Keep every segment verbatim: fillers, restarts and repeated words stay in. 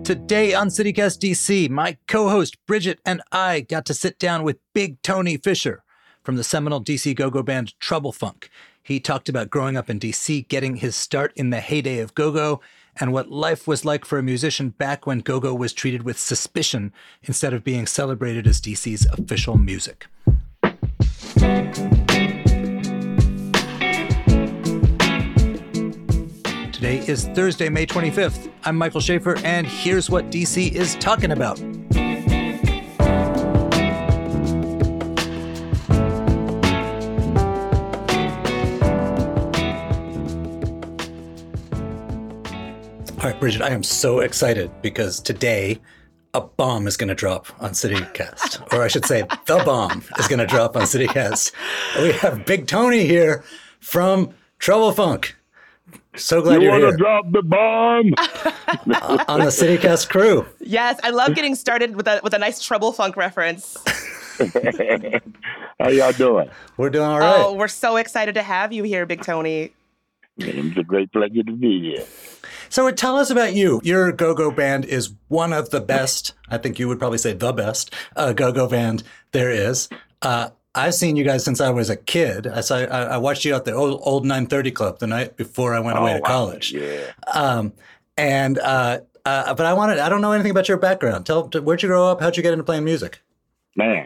Today on CityCast D C, my co-host Bridget and I got to sit down with Big Tony Fisher from the seminal D C go-go band Trouble Funk. He talked about growing up in D C, getting his start in the heyday of go-go, and what life was like for a musician back when go-go was treated with suspicion instead of being celebrated as D C's official music. Today is Thursday, May twenty-fifth. I'm Michael Schaefer, and here's what D C is talking about. All right, Bridget, I am so excited because today a bomb is going to drop on CityCast. Or I should say, the bomb is going to drop on CityCast. We have Big Tony here from Trouble Funk. So glad you you're here. You want to drop the bomb? uh, on the CityCast crew. Yes, I love getting started with a with a nice Trouble Funk reference. How y'all doing? We're doing all right. Oh, we're so excited to have you here, Big Tony. It's a great pleasure to be here. So tell us about you. Your go-go band is one of the best, I think you would probably say the best, uh, go-go band there is. Uh, I've seen you guys since I was a kid. I saw. I, I watched you at the old, old nine thirty Club the night before I went away oh, to wow. college. Yeah. Um, and uh, uh, but I wanted. I don't know anything about your background. Tell where'd you grow up? How'd you get into playing music? Man,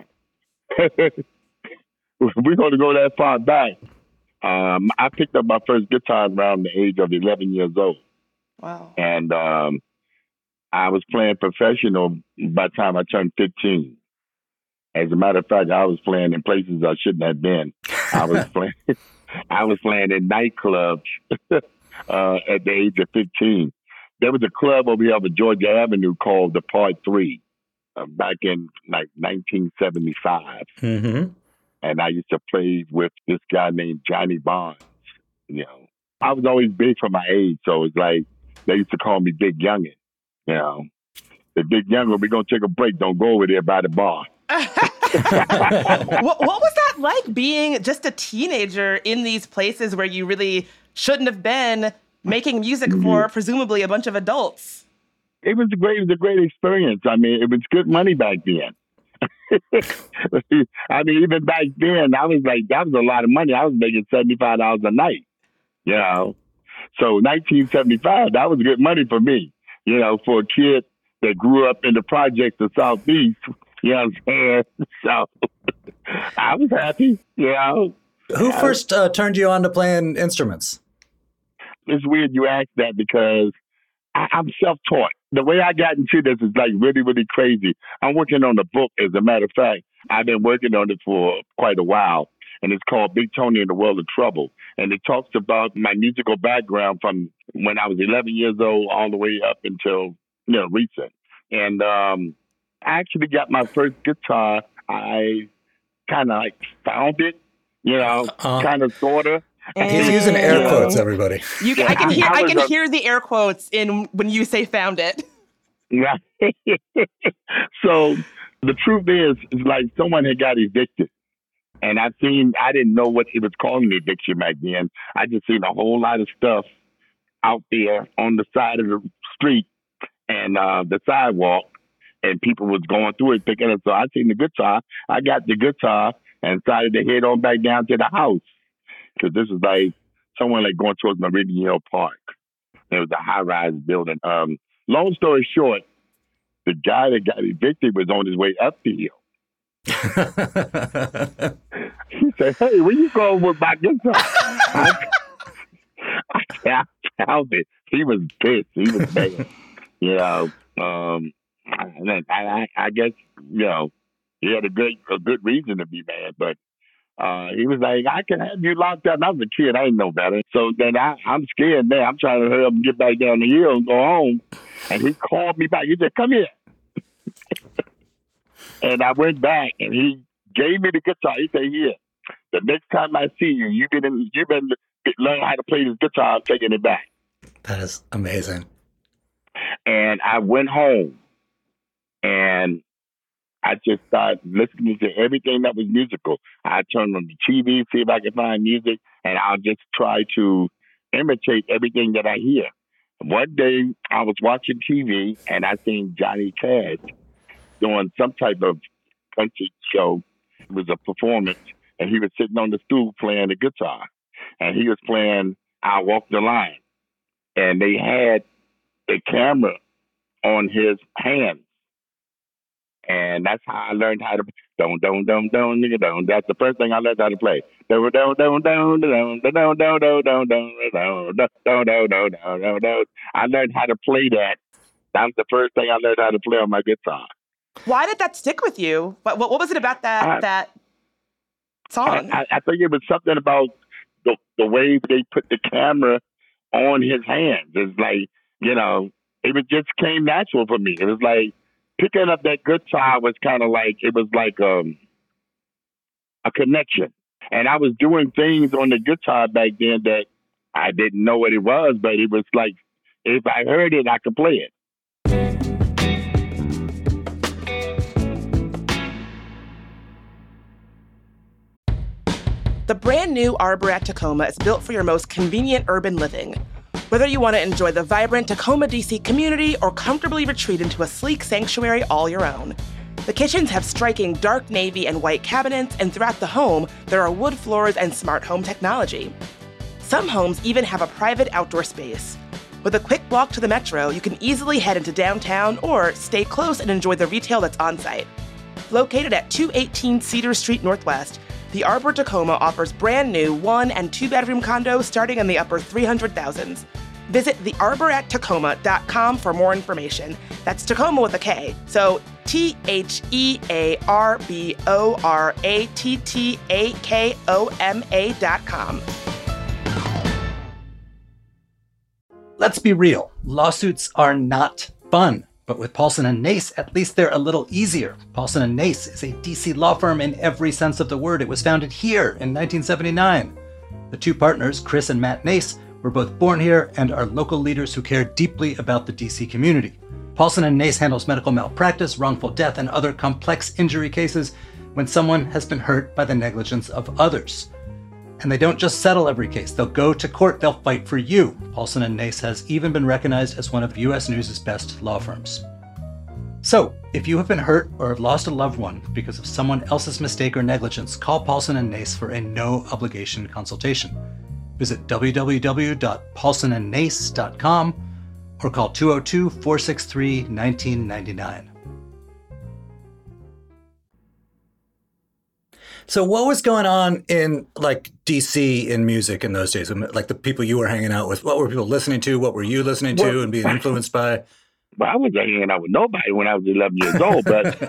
we're going to go that far back. Um, I picked up my first guitar around the age of eleven years old. Wow. And um, I was playing professional by the time I turned fifteen. As a matter of fact, I was playing in places I shouldn't have been. I was playing. I was playing in nightclubs uh, at the age of fifteen. There was a club over here on Georgia Avenue called the Part Three uh, back in like nineteen seventy-five, mm-hmm. and I used to play with this guy named Johnny Barnes. You know, I was always big for my age, so it's like they used to call me Big Youngin. You know, the Big Youngin. We're gonna take a break. Don't go over there by the bar. what, what was that like being just a teenager in these places where you really shouldn't have been making music for mm-hmm. presumably a bunch of adults? It was a great, it was a great experience. I mean, it was good money back then. I mean, even back then, I was like, that was a lot of money. I was making seventy-five dollars a night, you know. So nineteen seventy-five, that was good money for me, you know, for a kid that grew up in the projects of Southeast. You know what I'm saying? So I was happy, you know. Who first uh, turned you on to playing instruments? It's weird you ask that because I, I'm self-taught. The way I got into this is like really, really crazy. I'm working on a book, as a matter of fact. I've been working on it for quite a while, and it's called Big Tony in the World of Trouble. And it talks about my musical background from when I was eleven years old all the way up until, you know, recent. And um I actually got my first guitar. I kind of like found it, you know, uh, kind of, sort of. He's using air quotes, everybody. You, I can hear, I, I can a, hear the air quotes in when you say "found it." Yeah. So the truth is, it's like someone had got evicted, and I seen. I didn't know what he was calling eviction back then. I just seen a whole lot of stuff out there on the side of the street and uh, the sidewalk. And people was going through it, picking it. So I seen the guitar. I got the guitar and decided to head on back down to the house. Because this is like somewhere like going towards Meridian Hill Park. It was a high-rise building. Um, long story short, the guy that got evicted was on his way up the hill. He said, hey, where you going with my guitar? I, I found it. He was pissed. He was mad. You know, um... I, I, I guess, you know, he had a good a good reason to be mad, but uh, he was like, I can have you locked up. I was a kid. I didn't know better. So then I, I'm scared now. I'm trying to hurry up and get back down the hill and go home. And he called me back. He said, come here. And I went back, and he gave me the guitar. He said, here, the next time I see you, you better, you better learn how to play this guitar. I'm taking it back. That is amazing. And I went home. And I just started listening to everything that was musical. I turned on the T V, see if I could find music, and I'll just try to imitate everything that I hear. One day I was watching T V and I seen Johnny Cash doing some type of country show. It was a performance, and he was sitting on the stool playing the guitar, and he was playing "I Walk the Line," and they had the camera on his hands, and that's how I learned how to don't don't don't don't nigga don't. That's the first thing I learned how to play. Don't don't don't don't don't don't don't don't don't don't don't don't don't don't. I learned how to play that. That was the first thing I learned how to play on my guitar. Why did that stick with you? What what, what was it about that I, that song? I, I think it was something about the the way they put the camera on his hands. It's like, you know, it was just came natural for me. It was like picking up that guitar was kind of like, it was like um, a connection. And I was doing things on the guitar back then that I didn't know what it was, but it was like, if I heard it, I could play it. The brand new Arbor at Tacoma is built for your most convenient urban living. Whether you want to enjoy the vibrant Tacoma, D C community or comfortably retreat into a sleek sanctuary all your own. The kitchens have striking dark navy and white cabinets, and throughout the home, there are wood floors and smart home technology. Some homes even have a private outdoor space. With a quick walk to the metro, you can easily head into downtown or stay close and enjoy the retail that's on site. Located at two eighteen Cedar Street Northwest, the Arbor Tacoma offers brand new one and two bedroom condos starting in the upper three hundred thousands. Visit the arbor at tacoma dot com for more information. That's Tacoma with a K. So T H E A R B O R A T T A K O M A dot com. Let's be real. Lawsuits are not fun. But with Paulson and Nace, at least they're a little easier. Paulson and Nace is a D C law firm in every sense of the word. It was founded here in nineteen seventy-nine. The two partners, Chris and Matt Nace, were both born here and are local leaders who care deeply about the D C community. Paulson and Nace handles medical malpractice, wrongful death, and other complex injury cases when someone has been hurt by the negligence of others. And they don't just settle every case. They'll go to court. They'll fight for you. Paulson and Nace has even been recognized as one of U S News' best law firms. So, if you have been hurt or have lost a loved one because of someone else's mistake or negligence, call Paulson and Nace for a no-obligation consultation. Visit w w w dot paulson and nace dot com or call two oh two, four six three, one nine nine nine. So what was going on in like D C in music in those days? Like the people you were hanging out with, what were people listening to? What were you listening to well, and being influenced by? Well, I wasn't hanging out with nobody when I was eleven years old, but,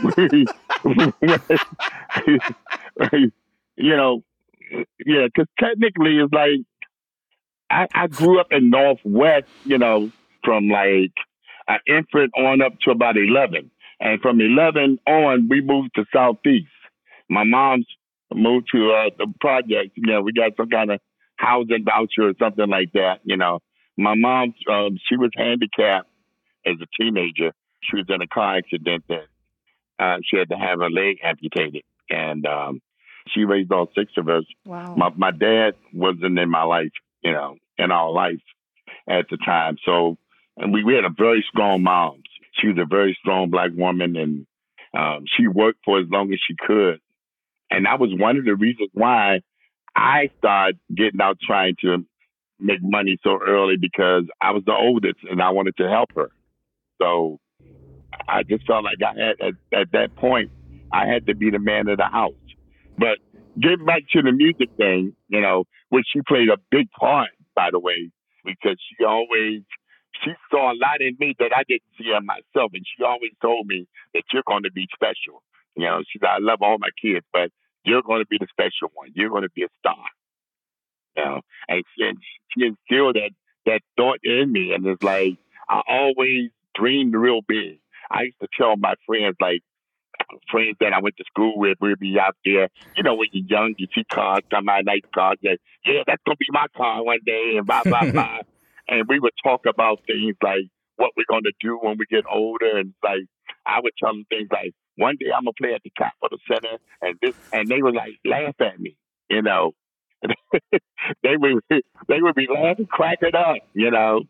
but you know, yeah, because technically it's like I, I grew up in Northwest, you know, from like an infant on up to about eleven. And from eleven on, we moved to Southeast. My mom's moved to uh, the project. You know, we got some kind of housing voucher or something like that. You know, my mom, um, she was handicapped as a teenager. She was in a car accident that uh, she had to have her leg amputated. And um, she raised all six of us. Wow. My, my dad wasn't in my life, you know, in our life at the time. So, and we, we had a very strong mom. She was a very strong Black woman, and um, she worked for as long as she could. And that was one of the reasons why I started getting out trying to make money so early, because I was the oldest and I wanted to help her. So I just felt like I had, at, at that point, I had to be the man of the house. But getting back to the music thing, you know, which she played a big part, by the way, because she always, she saw a lot in me that I didn't see in myself. And she always told me that you're going to be special. You know, she said, I love all my kids, but you're going to be the special one. You're going to be a star. You know, and she, and she instilled that, that thought in me. And it's like, I always dreamed real big. I used to tell my friends, like, friends that I went to school with, we'd be out there. You know, when you're young, you see cars, come out, nice cars, that, yeah, that's going to be my car one day, and blah, blah, blah. And we would talk about things like what we're going to do when we get older. And like, I would tell them things like, one day I'm going to play at the Capitol Center, and this, and they would like laugh at me, you know. they would they would be laughing, cracking up, you know.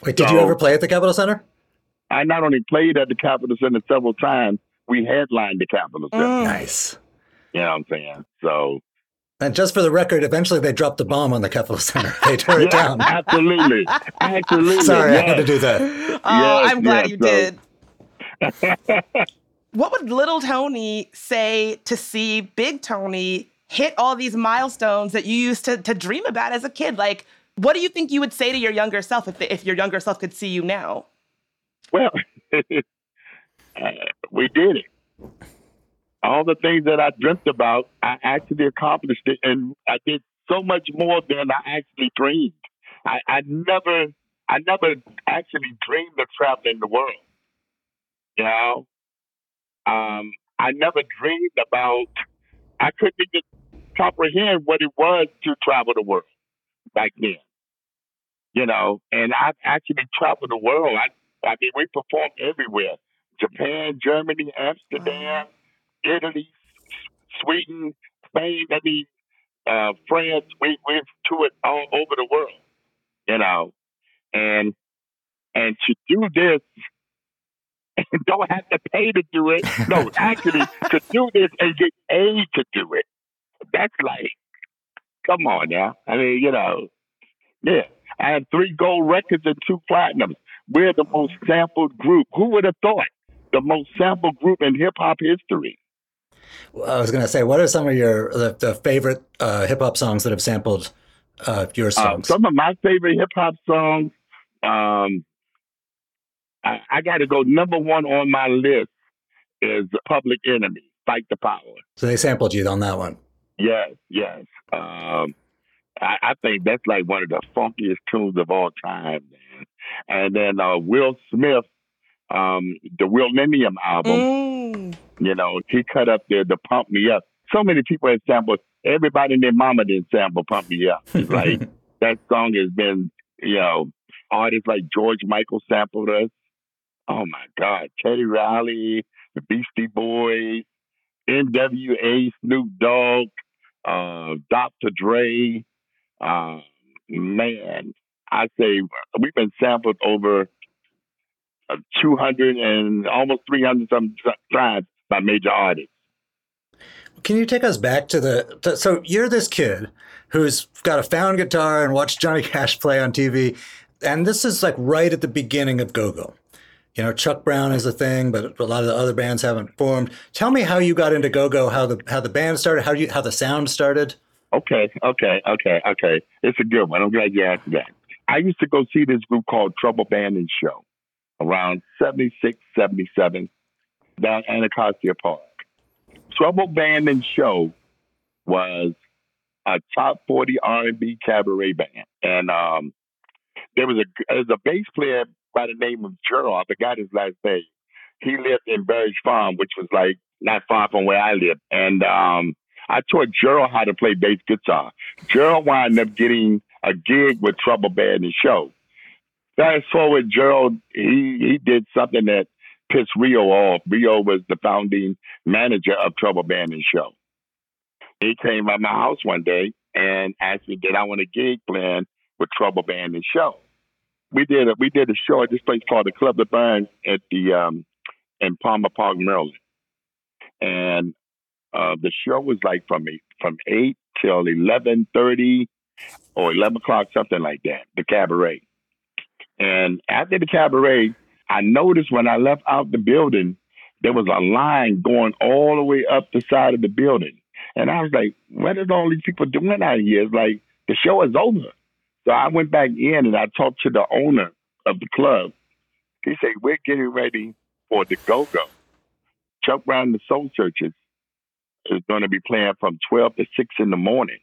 Wait, did So, you ever play at the Capitol Center? I not only played at the Capitol Center several times, we headlined the Capitol Center. Mm. Nice. You know what I'm saying? So, and just for the record, eventually they dropped the bomb on the Capitol Center. They tore yeah, it down. Absolutely. Absolutely. Sorry, yes. I had to do that. Oh, Yes, I'm glad yes, you so. did. What would little Tony say to see big Tony hit all these milestones that you used to, to dream about as a kid? Like, what do you think you would say to your younger self if, the, if your younger self could see you now? Well, uh, we did it. All the things that I dreamt about, I actually accomplished it, and I did so much more than I actually dreamed. I, I never, I never actually dreamed of traveling the world. You know, um, I never dreamed about. I couldn't even comprehend what it was to travel the world back then. You know, and I've actually traveled the world. I, I mean, we performed everywhere: Japan, Germany, Amsterdam, Italy, Sweden, Spain. I mean, uh, France. We we've toured all over the world. You know, and and to do this, and don't have to pay to do it. No, actually, to do this and get aid to do it. That's like, come on now. I mean, you know, yeah. I had three gold records and two platinums. We're the most sampled group. Who would have thought? The most sampled group in hip hop history. Well, I was going to say, what are some of your the, the favorite uh, hip hop songs that have sampled uh, your songs? Uh, some of my favorite hip hop songs. Um, I, I got to go. Number one on my list is Public Enemy, Fight the Power. So they sampled you on that one. Yes, yes. Um, I, I think that's like one of the funkiest tunes of all time, man. And then uh, Will Smith, um, the Millennium album, Mm. you know, he cut up there to Pump Me Up. So many people have sampled. Everybody and their mama didn't sample Pump Me Up. It's like that song has been, you know, artists like George Michael sampled us. Oh my God, Teddy Riley, the Beastie Boys, N W A, Snoop Dogg, uh, Doctor Dre. Uh, man, I say we've been sampled over uh, two hundred and almost three hundred some times by major artists. Can you take us back to the, to, so you're this kid who's got a found guitar and watched Johnny Cash play on T V. And this is like right at the beginning of go-go. You know, Chuck Brown is a thing, but a lot of the other bands haven't formed. Tell me how you got into go-go, how the, how the band started, how you, how the sound started. Okay, okay, okay, okay. It's a good one. I'm glad you asked that. I used to go see this group called Trouble Band and Show around seventy-six, seventy-seven down Anacostia Park. Trouble Band and Show was a top forty R and B cabaret band. And um, there was a, there was a bass player by the name of Gerald. I forgot his last name. He lived in Burridge Farm, which was like not far from where I lived. And um, I taught Gerald how to play bass guitar. Gerald wound up getting a gig with Trouble Band and Show. Fast forward, Gerald, he, he did something that pissed Rio off. Rio was the founding manager of Trouble Band and Show. He came by my house one day and asked me, did I want a gig plan with Trouble Band and Show? We did a, we did a show at this place called the Club The Burn at the um, in Palmer Park, Maryland. And Uh, the show was like from eight, from eight till eleven thirty or eleven o'clock, something like that. The cabaret. And after the cabaret, I noticed when I left out the building, there was a line going all the way up the side of the building, and I was like, "What are all these people doing out here?" It's like the show is over. So I went back in and I talked to the owner of the club. He said, "We're getting ready for the go-go. Chuck Brown and the Soul Searchers is going to be playing from twelve to six in the morning."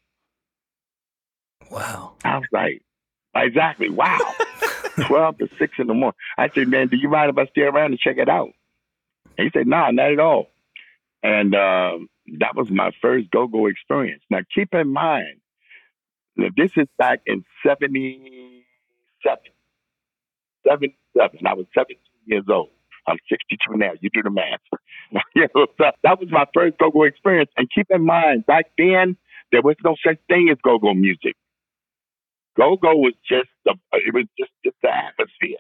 Wow. I was like, exactly, wow. twelve to six in the morning. I said, "Man, do you mind if I stay around and check it out?" And he said, "No, nah, not at all." And uh, that was my first go-go experience. Now, keep in mind, that this is back in seventy-seven. seventy-seven. I was seventeen years old. I'm sixty-two now. You do the math. You know, so that was my first go-go experience. And keep in mind, back then, there was no such thing as go-go music. Go-go was just the, it was just, just the atmosphere.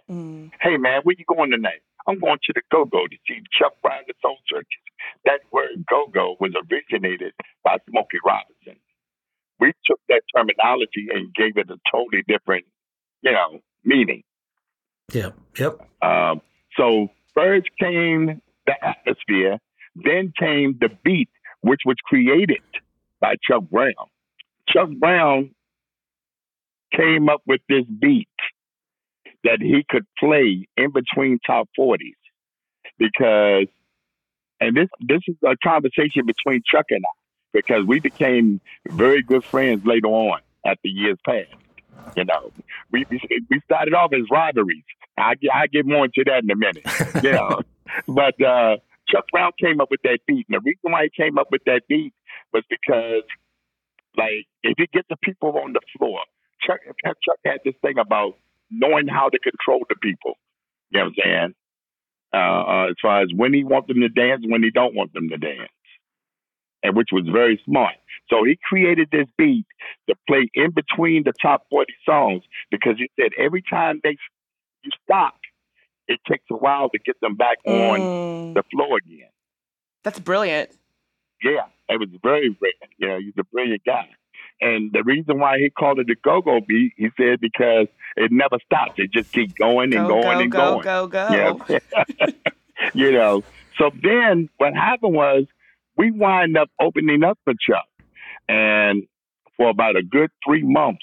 man, where you going tonight? I'm going to the Go-Go to see Chuck Brown the Soul Searchers. That word Go-Go was originated by Smokey Robinson. We took that terminology and gave it a totally different, you know, meaning. Yep, yep. Um, so first came the atmosphere, then came the beat, which was created by Chuck Brown. Chuck Brown came up with this beat that he could play in between top forties because, and this this is a conversation between Chuck and I, because we became very good friends later on as the years passed. You know, we we started off as rivalries. I I get more into that in a minute. You know, but uh, Chuck Brown came up with that beat, and the reason why he came up with that beat was because, like, if you get the people on the floor, Chuck Chuck had this thing about knowing how to control the people. You know what I'm saying? Uh, uh, as far as when he wants them to dance, when he don't want them to dance, and which was very smart. So he created this beat to play in between the top forty songs because he said every time they you stop, it takes a while to get them back on Mm. the floor again. That's brilliant. Yeah, it was very brilliant. You know, he's a brilliant guy. And the reason why he called it the go-go beat, he said, because it never stops. It just keeps going and Go, going go, and go, going. go, go. Yeah. You know, so then what happened was we wind up opening up for Chuck. And for about a good three months,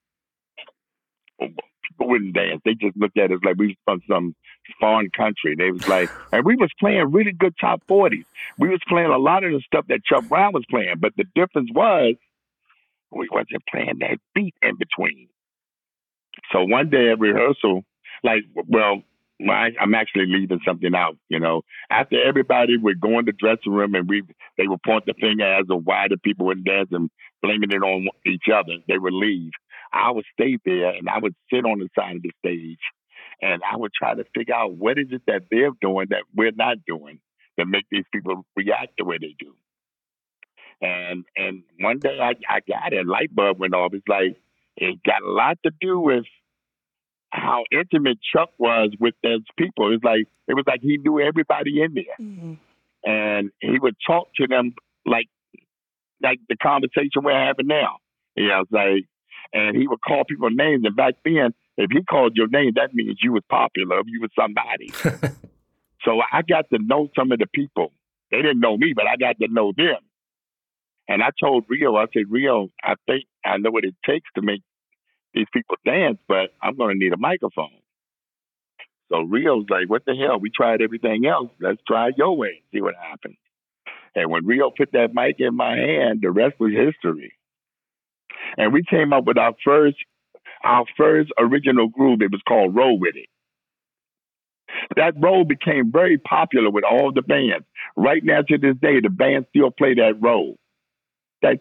people wouldn't dance. They just looked at us like we was from some foreign country. They was like, and we was playing really good top forties. We was playing a lot of the stuff that Chuck Brown was playing. But the difference was we wasn't playing that beat in between. So one day at rehearsal, like, well, I, I'm actually leaving something out, you know. After everybody would go in the dressing room and we, they would point the finger as to why the people wouldn't dance and blaming it on each other, they would leave. I would stay there and I would sit on the side of the stage and I would try to figure out what is it that they're doing that we're not doing that make these people react the way they do. And and one day I, I got it, a light bulb went off. It's like, it got a lot to do with how intimate Chuck was with those people. It's like, it was like he knew everybody in there. Mm-hmm. And he would talk to them like, like the conversation we're having now. You know, it's like, and he would call people names. And back then, if he called your name, that means you was popular, you was somebody. So I got to know some of the people. They didn't know me, but I got to know them. And I told Rio, I said, Rio, I think I know what it takes to make these people dance, but I'm going to need a microphone. So Rio's like, what the hell? We tried everything else. Let's try your way, see what happens. And when Rio put that mic in my hand, the rest was history. And we came up with our first, our first original groove. It was called Roll With It. That role became very popular with all the bands. Right now to this day, the bands still play that role. That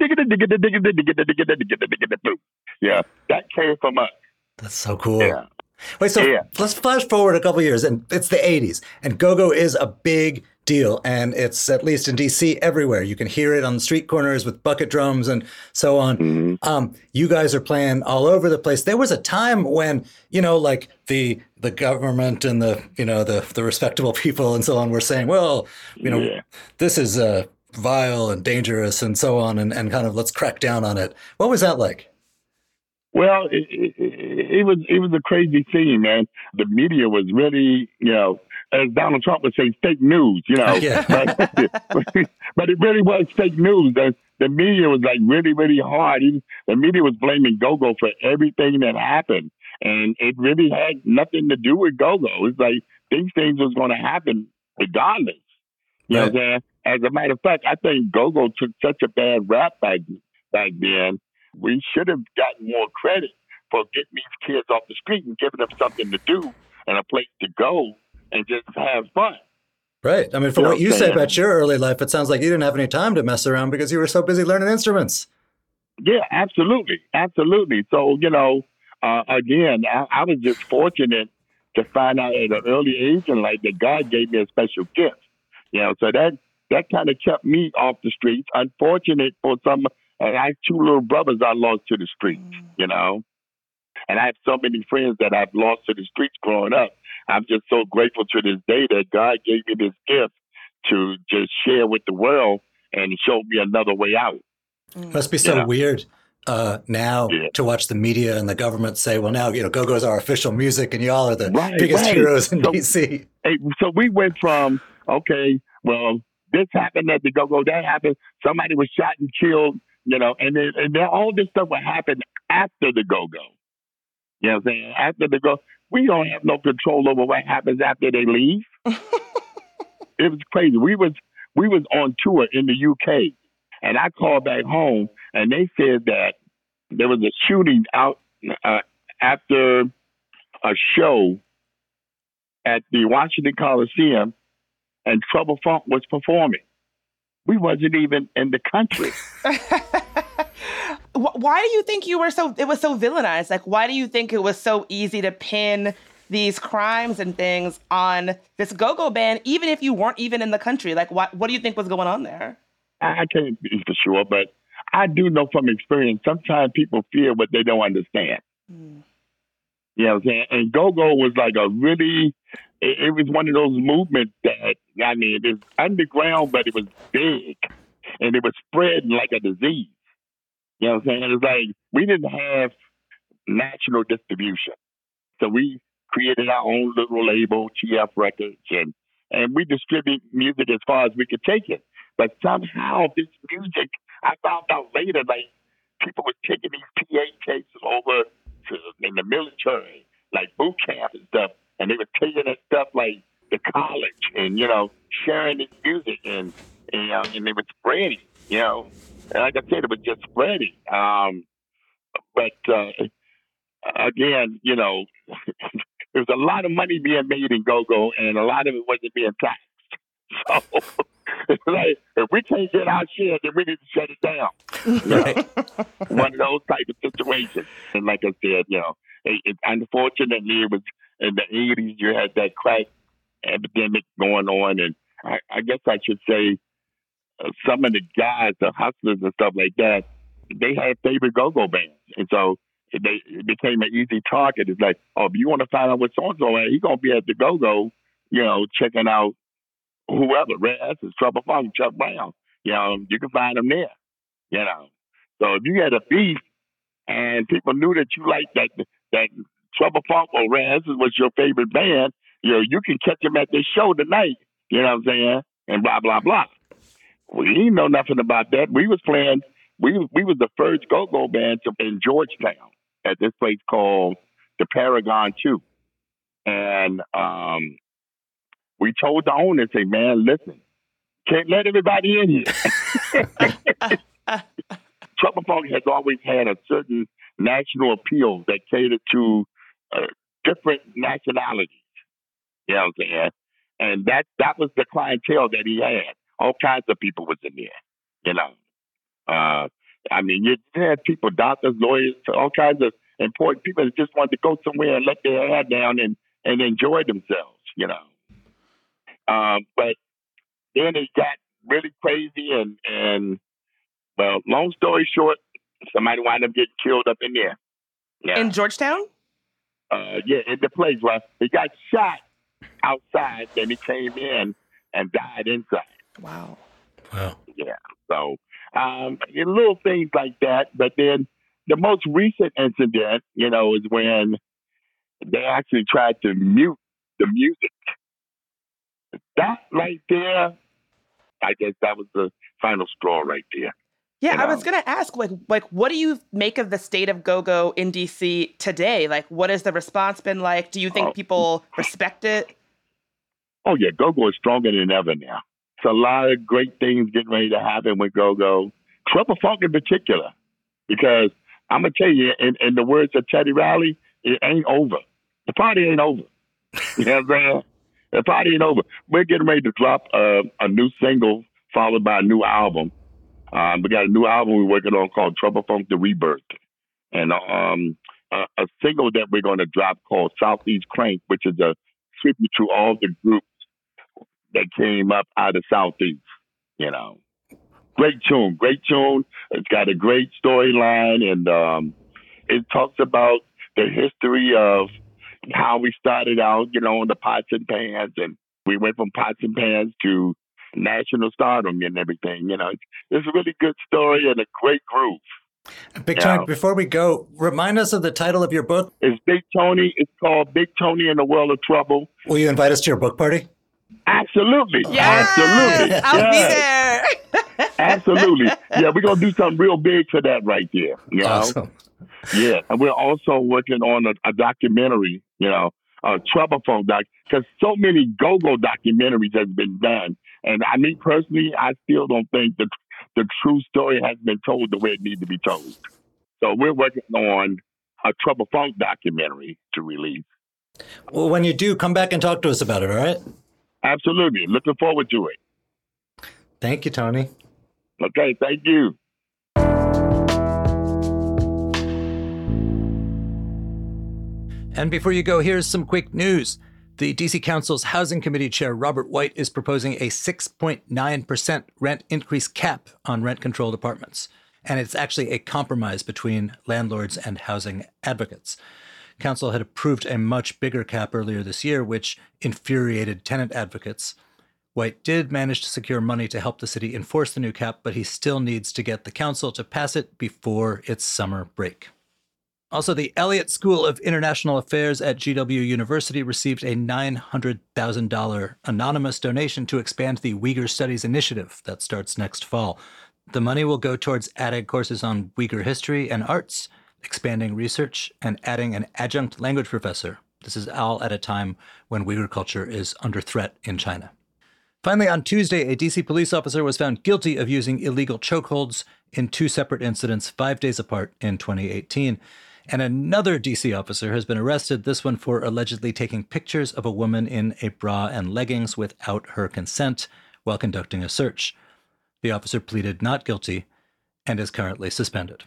yeah, that came from us. That's so cool. Yeah. Wait, so Yeah. let's flash forward a couple years, and it's the eighties, and go-go is a big deal, and it's, at least in D C, everywhere. You can hear it on the street corners with bucket drums and so on. Mm-hmm. Um, you guys are playing all over the place. There was a time when, you know, like the the government and the, you know, the the respectable people and so on were saying, well, you know, Yeah. this is uh, vile and dangerous and so on, and, and kind of let's crack down on it. What was that like? Well, it, it, it was it was a crazy scene, man. The media was really, you know, as Donald Trump would say, fake news, you know. Yeah. but, but it really was fake news. The, the media was like really, really hard. Even, the media was blaming Go-Go for everything that happened, and it really had nothing to do with Go-Go. It's like these things was going to happen regardless. You know what I'm saying? As a matter of fact, I think Go-Go took such a bad rap back back then. We should have gotten more credit for getting these kids off the street and giving them something to do and a place to go and just have fun. Right. I mean, from You know what you what I'm say saying? about your early life, it sounds like you didn't have any time to mess around because you were so busy learning instruments. Yeah, absolutely. Absolutely. So, you know, uh, again, I, I was just fortunate to find out at an early age in life that God gave me a special gift. You know, so that, that kind of kept me off the streets. Unfortunate for some, I have two little brothers I lost to the streets, you know. And I have so many friends that I've lost to the streets growing up. I'm just so grateful to this day that God gave me this gift to just share with the world and show me another way out. Must be so Yeah. weird uh, now Yeah. to watch the media and the government say, well, now, you know, go-go's our official music and y'all are the Right, biggest right. heroes in So- D C. Hey, so we went from, okay, well, this happened at the go-go, that happened, somebody was shot and killed, you know, and then, and then all this stuff would happen after the go-go. You know what I'm saying? After the go, we don't have no control over what happens after they leave. It was crazy. We was we was on tour in the U K, and I called back home, and they said that there was a shooting out uh, after a show at the Washington Coliseum, and Trouble Funk was performing. We wasn't even in the country. Why do you think you were so, it was so villainized? Like, why do you think it was so easy to pin these crimes and things on this go-go band, even if you weren't even in the country? Like, what, what do you think was going on there? I can't be for sure, but I do know from experience, sometimes people fear what they don't understand. Mm. You know what I'm saying? And go-go was like a really, it, it was one of those movements that, I mean, it's underground, but it was big. And it was spreading like a disease. You know what I'm saying? It's like we didn't have national distribution. So we created our own little label, T F Records, and, and we distribute music as far as we could take it. But somehow this music, I found out later, like people were taking these P A tapes over to in the military, like boot camp and stuff, and they were taking that stuff like to college and, you know, sharing this music and, and, uh, and they were spreading, you know. And like I said, it was just spreading. Um, but uh, again, you know, there was a lot of money being made in go-go, and a lot of it wasn't being taxed. So it's like, if we can't get our share, then we need to shut it down. You know? One of those type of situations. And like I said, you know, it, it, unfortunately, it was in the eighties, you had that crack epidemic going on, and I, I guess I should say, Uh, some of the guys, the hustlers and stuff like that, they had favorite go-go bands. And so it, they, it became an easy target. It's like, oh, if you want to find out what so-and-so at, he's going to be at the go-go, you know, checking out whoever, Red Essence, Trouble Funk, Chuck Brown. You know, you can find them there, you know. So if you had a beef and people knew that you liked that, that Trouble Funk or Red Essence was your favorite band, you know, you can catch them at this show tonight, you know what I'm saying, and blah, blah, blah. We didn't know nothing about that. We was playing, we, we was the first go-go band to, in Georgetown at this place called the Paragon two. And um, we told the owner, say, man, listen, can't let everybody in here. Trouble Funk has always had a certain national appeal that catered to uh, different nationalities. You know what I'm saying? And that, that was the clientele that he had. All kinds of people was in there, you know. Uh, I mean, you had people, doctors, lawyers, all kinds of important people that just wanted to go somewhere and let their hair down and, and enjoy themselves, you know. Um, but then it got really crazy and, and, well, long story short, somebody wound up getting killed up in there. Yeah. In Georgetown? Uh, yeah, in the place where he got shot outside, then he came in and died inside. Wow. Wow. Yeah. So, um, little things like that. But then the most recent incident, you know, is when they actually tried to mute the music. That right there, I guess that was the final straw right there. Yeah, You know? I was going to ask, like, like, what do you make of the state of go-go in D C today? Like, what has the response been like? Do you think Oh. people respect it? Oh, yeah, go-go is stronger than ever now. It's a lot of great things getting ready to happen with go-go. Trouble Funk in particular, because I'm going to tell you, in, in the words of Teddy Riley, it ain't over. The party ain't over. You know what I'm saying? The party ain't over. We're getting ready to drop uh, a new single followed by a new album. Um, we got a new album we're working on called Trouble Funk The Rebirth. And um, a, a single that we're going to drop called Southeast Crank, which is a tribute to all the groups that came up out of Southeast, you know. Great tune, great tune. It's got a great storyline, and um, it talks about the history of, how we started out, you know, on the pots and pans, and we went from pots and pans to national stardom and everything. You know, it's, it's a really good story and a great groove. Big Tony, know. Before we go, remind us of the title of your book. It's Big Tony. It's called Big Tony in the World of Trouble. Will you invite us to your book party? Absolutely. Yes! Absolutely. I'll yes. be there. Absolutely. Yeah, we're going to do something real big for that right there. You know? Awesome. Yeah, and we're also working on a, a documentary, you know, a Trouble Funk doc, because so many go-go documentaries has been done. And I mean, personally, I still don't think the the true story has been told the way it needs to be told. So we're working on a Trouble Funk documentary to release. Well, when you do, come back and talk to us about it, all right? Absolutely. Looking forward to it. Thank you, Tony. Okay, thank you. And before you go, here's some quick news. The D C Council's Housing Committee Chair Robert White is proposing a six point nine percent rent increase cap on rent-controlled apartments. And it's actually a compromise between landlords and housing advocates. Council had approved a much bigger cap earlier this year, which infuriated tenant advocates. White did manage to secure money to help the city enforce the new cap, but he still needs to get the council to pass it before its summer break. Also, the Elliott School of International Affairs at G W University received a nine hundred thousand dollars anonymous donation to expand the Uyghur Studies Initiative that starts next fall. The money will go towards adding courses on Uyghur history and arts, expanding research, and adding an adjunct language professor. This is all at a time when Uyghur culture is under threat in China. Finally, on Tuesday, a D C police officer was found guilty of using illegal chokeholds in two separate incidents five days apart in twenty eighteen. And another D C officer has been arrested, this one for allegedly taking pictures of a woman in a bra and leggings without her consent while conducting a search. The officer pleaded not guilty and is currently suspended.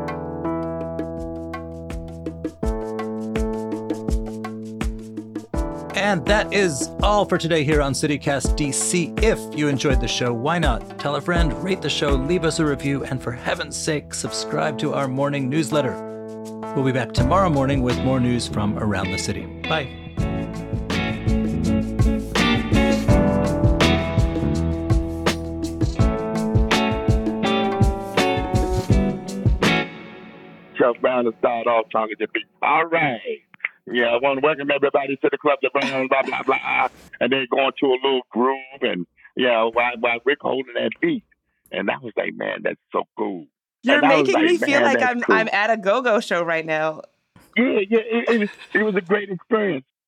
And that is all for today here on CityCast D C. If you enjoyed the show, why not tell a friend, rate the show, leave us a review, and for heaven's sake, subscribe to our morning newsletter. We'll be back tomorrow morning with more news from around the city. Bye. Chuck Brown to start off talking to me. All right. Yeah, I want to welcome everybody to the club, the Brown, blah, blah, blah. And then going to a little groove and, you know, while, while Rick holding that beat. And that was like, man, that's so cool. You're making like, me feel like I'm cool. I'm at a go-go show right now. Yeah, yeah, it, it, was, it was a great experience.